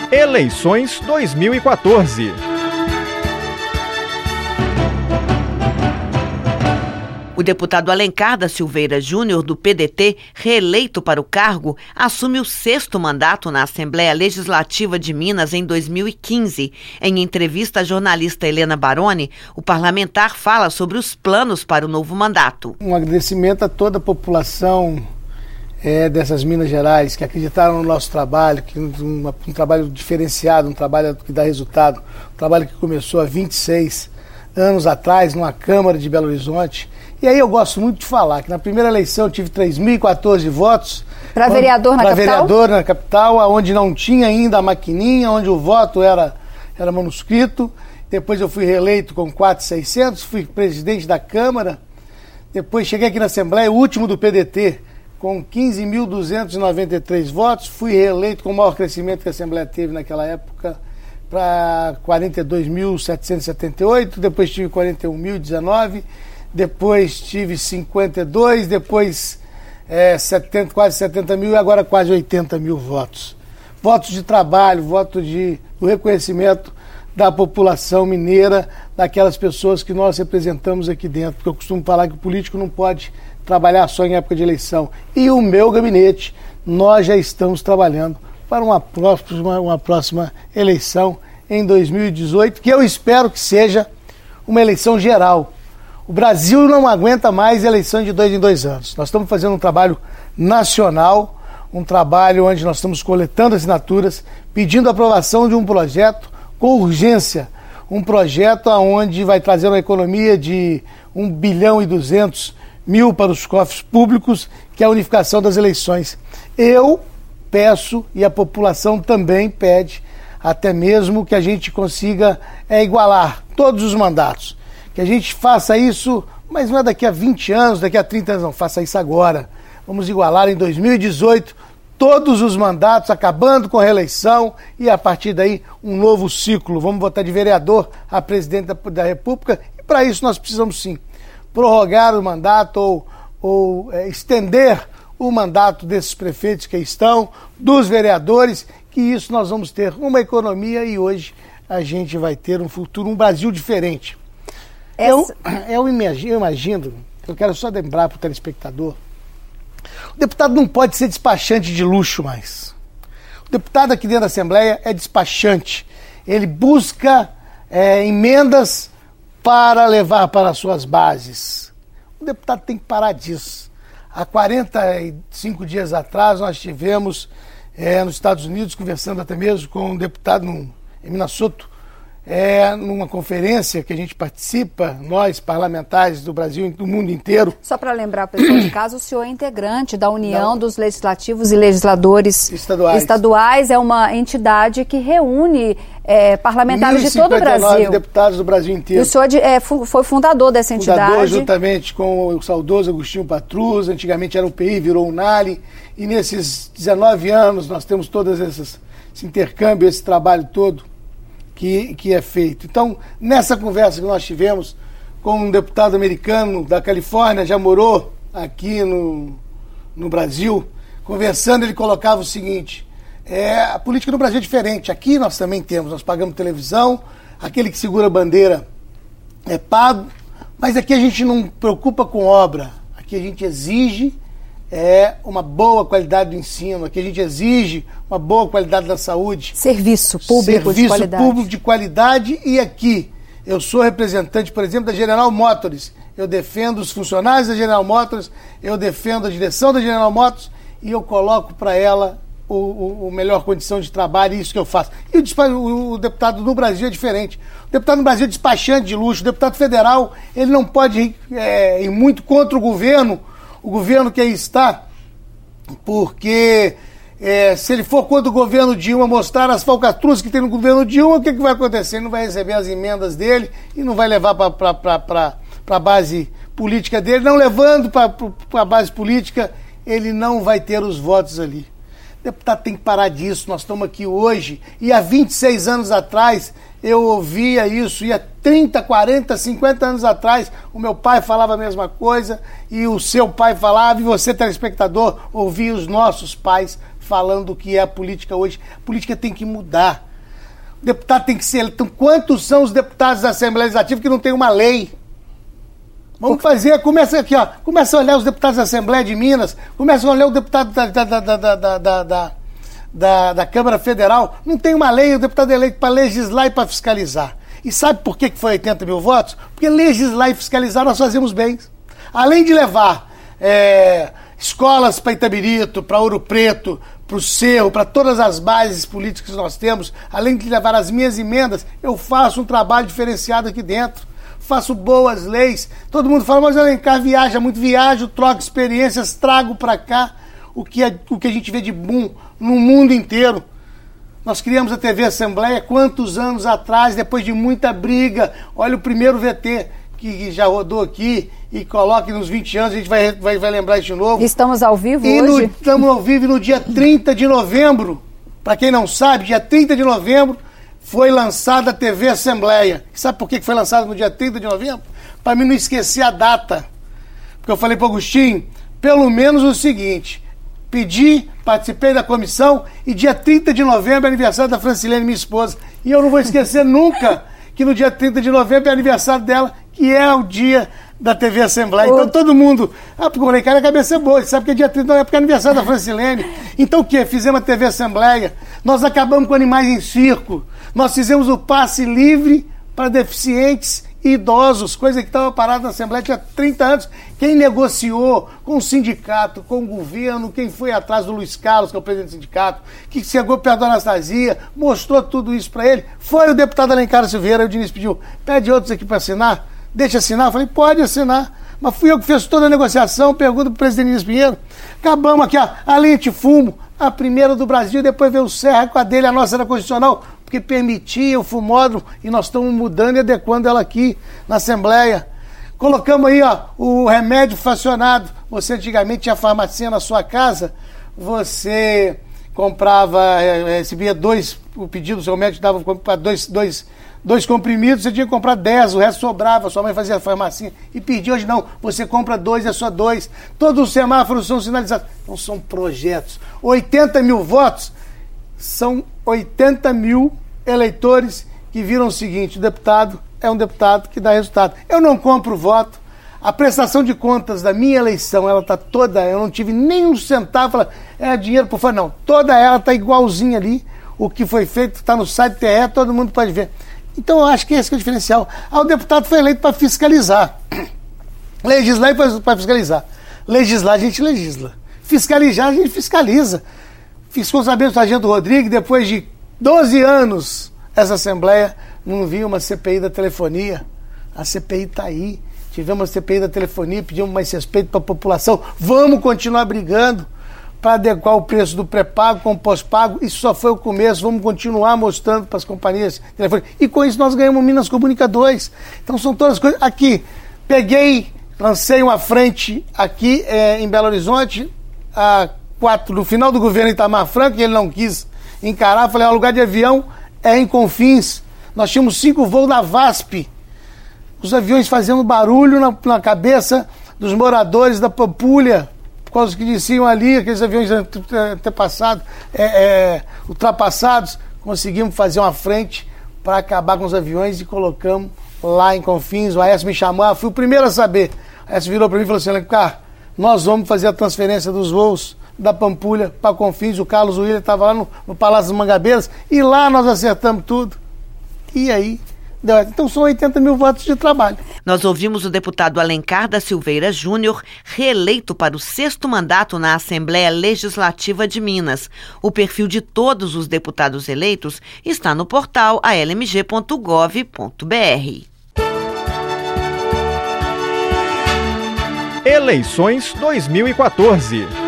Eleições 2014. O deputado Alencar da Silveira Júnior, do PDT, reeleito para o cargo, assume o 6º mandato na Assembleia Legislativa de Minas em 2015. Em entrevista à jornalista Helena Baroni, o parlamentar fala sobre os planos para o novo mandato. Um agradecimento a toda a população dessas Minas Gerais que acreditaram no nosso trabalho, que um trabalho diferenciado, um trabalho que dá resultado, um trabalho que começou há 26 anos atrás, numa Câmara de Belo Horizonte. E aí eu gosto muito de falar que na primeira eleição eu tive 3.014 votos. Para vereador na capital? Para vereador na capital, onde não tinha ainda a maquininha, onde o voto era manuscrito. Depois eu fui reeleito com 4.600, fui presidente da Câmara. Depois cheguei aqui na Assembleia, o último do PDT, com 15.293 votos. Fui reeleito com o maior crescimento que a Assembleia teve naquela época, para 42.778. Depois tive 41.019. Depois tive 52, depois quase 70 mil e agora quase 80 mil votos. Votos de trabalho, do reconhecimento da população mineira, daquelas pessoas que nós representamos aqui dentro. Porque eu costumo falar que o político não pode trabalhar só em época de eleição. E o meu gabinete, nós já estamos trabalhando para uma próxima eleição em 2018, que eu espero que seja uma eleição geral. O Brasil não aguenta mais eleições de 2 em 2 anos. Nós estamos fazendo um trabalho nacional, um trabalho onde nós estamos coletando assinaturas, pedindo a aprovação de um projeto com urgência, um projeto onde vai trazer uma economia de 1.2 bilhão para os cofres públicos, que é a unificação das eleições. Eu peço, e a população também pede, até mesmo que a gente consiga igualar todos os mandatos. Que a gente faça isso, mas não é daqui a 20 anos, daqui a 30 anos, não, faça isso agora. Vamos igualar em 2018 todos os mandatos, acabando com a reeleição e a partir daí um novo ciclo. Vamos votar de vereador a presidente da República e para isso nós precisamos sim prorrogar o mandato ou estender o mandato desses prefeitos que estão, dos vereadores, que isso nós vamos ter uma economia e hoje a gente vai ter um futuro, um Brasil diferente. Eu imagino, eu quero só lembrar para o telespectador, o deputado não pode ser despachante de luxo mais. O deputado aqui dentro da Assembleia é despachante. Ele busca emendas para levar para as suas bases. O deputado tem que parar disso. Há 45 dias atrás nós estivemos nos Estados Unidos conversando até mesmo com um deputado em Minnesota, numa conferência que a gente participa, nós parlamentares do Brasil e do mundo inteiro. Só para lembrar a pessoa de casa, o senhor é integrante da União dos Legislativos e Legisladores Estaduais. É uma entidade que reúne parlamentares de todo o Brasil. Deputados do Brasil inteiro. E o senhor foi fundador dessa entidade. Fundador juntamente com o saudoso Agostinho Patrus, antigamente era o PI, virou o NALI, e nesses 19 anos nós temos todos esse intercâmbio, esse trabalho todo que é feito. Então, nessa conversa que nós tivemos com um deputado americano da Califórnia, já morou aqui no Brasil, conversando, ele colocava o seguinte: a política no Brasil é diferente. Aqui nós também temos, nós pagamos televisão, aquele que segura a bandeira é pago, mas aqui a gente não preocupa com obra, aqui a gente exige uma boa qualidade do ensino, aqui a gente exige uma boa qualidade da saúde. Serviço público de qualidade. Serviço público de qualidade. E aqui, eu sou representante, por exemplo, da General Motors. Eu defendo os funcionários da General Motors, eu defendo a direção da General Motors e eu coloco para ela a melhor condição de trabalho, e isso que eu faço. E o deputado no Brasil é diferente. O deputado no Brasil é despachante de luxo. O deputado federal, ele não pode ir muito contra o governo que aí está, porque se ele for contra o governo Dilma, mostrar as falcatruas que tem no governo Dilma, o que vai acontecer? Ele não vai receber as emendas dele e não vai levar para a base política dele. Não levando para a base política, ele não vai ter os votos ali. deputado tem que parar disso, nós estamos aqui hoje, e há 26 anos atrás eu ouvia isso, e há 30, 40, 50 anos atrás o meu pai falava a mesma coisa, e o seu pai falava, e você, telespectador, ouvia os nossos pais falando o que é a política hoje. A política tem que mudar. O deputado tem que ser... Então, quantos são os deputados da Assembleia Legislativa que não tem uma lei? Vamos fazer, começa aqui, ó, começa a olhar os deputados da Assembleia de Minas, começa a olhar o deputado da Câmara Federal, não tem uma lei, o deputado é eleito para legislar e para fiscalizar. E sabe por que foi 80 mil votos? Porque legislar e fiscalizar nós fazemos bem. Além de levar escolas para Itabirito, para Ouro Preto, para o Cerro, para todas as bases políticas que nós temos, além de levar as minhas emendas, eu faço um trabalho diferenciado aqui dentro. Faço boas leis. Todo mundo fala, mas Alencar viaja muito, viajo, troco experiências, trago para cá o que a gente vê de bom no mundo inteiro. Nós criamos a TV Assembleia quantos anos atrás, depois de muita briga. Olha o primeiro VT que já rodou aqui e coloque nos 20 anos, a gente vai lembrar isso de novo. Estamos ao vivo hoje? Estamos ao vivo no dia 30 de novembro. Para quem não sabe, dia 30 de novembro, foi lançada a TV Assembleia. Sabe por que foi lançada no dia 30 de novembro? Para mim não esquecer a data. Porque eu falei para o Agostinho, pelo menos o seguinte, pedi, participei da comissão e dia 30 de novembro é aniversário da Francilene, minha esposa. E eu não vou esquecer nunca que no dia 30 de novembro é aniversário dela, que é o dia da TV Assembleia. Então todo mundo... porque o Alencar a cabeça é boa, ele sabe que é dia 30 de novembro, porque é aniversário da Francilene. Então o quê? Fizemos a TV Assembleia, nós acabamos com animais em circo, nós fizemos o passe livre para deficientes e idosos, coisa que estava parada na Assembleia tinha 30 anos. Quem negociou com o sindicato, com o governo, quem foi atrás do Luiz Carlos, que é o presidente do sindicato, que chegou perto da Anastasia, mostrou tudo isso para ele, foi o deputado Alencar Silveira. Aí o Diniz pediu, pede outros aqui para assinar, deixa assinar. Eu falei, pode assinar. Mas fui eu que fiz toda a negociação, pergunta para o presidente Diniz Pinheiro. Acabamos aqui, a lei antifumo, a primeira do Brasil, depois veio o Serra com a dele, a nossa era constitucional, porque permitia o fumódromo, e nós estamos mudando e adequando ela aqui na Assembleia. Colocamos aí, ó, o remédio fracionado. Você antigamente tinha farmacinha na sua casa, você comprava, recebia o pedido do seu médico dava para dois comprimidos, você tinha que comprar 10, o resto sobrava, sua mãe fazia a farmacinha e pedia. Hoje não, você compra 2, é só 2. Todos os semáforos são sinalizados. Não são projetos. 80 mil votos são 80 mil eleitores que viram o seguinte: o deputado é um deputado que dá resultado. Eu não compro voto. A prestação de contas da minha eleição, ela está toda, eu não tive nem um centavo, dinheiro por fora, não. Toda ela está igualzinha ali. O que foi feito está no site TE, todo mundo pode ver. Então eu acho que esse que é o diferencial. O deputado foi eleito para fiscalizar. Legislar e para fiscalizar. Legislar a gente legisla. Fiscalizar a gente fiscaliza. Ficou sabendo do Sargento Rodrigues, depois de 12 anos, essa Assembleia não viu uma CPI da telefonia. A CPI está aí. Tivemos uma CPI da telefonia, pedimos mais respeito para a população. Vamos continuar brigando para adequar o preço do pré-pago com o pós-pago. Isso só foi o começo, vamos continuar mostrando para as companhias telefônicas. E com isso nós ganhamos Minas Comunicadores. Então são todas as coisas. Aqui, lancei uma frente aqui em Belo Horizonte, no final do governo Itamar Franco, que ele não quis encarar. Falei, o lugar de avião é em Confins. Nós tínhamos 5 voos da VASP. Os aviões fazendo barulho na cabeça dos moradores da Pampulha, por causa que diziam ali, aqueles aviões ultrapassados. Conseguimos fazer uma frente para acabar com os aviões e colocamos lá em Confins. O Aécio me chamou, fui o primeiro a saber. O Aécio virou para mim e falou assim: Alencar, nós vamos fazer a transferência dos voos da Pampulha para Confins. O Carlos William estava lá no Palácio das Mangabeiras e lá nós acertamos tudo. E aí... Então são 80 mil votos de trabalho. Nós ouvimos o deputado Alencar da Silveira Júnior, reeleito para o 6º mandato na Assembleia Legislativa de Minas. O perfil de todos os deputados eleitos está no portal almg.gov.br. Eleições 2014.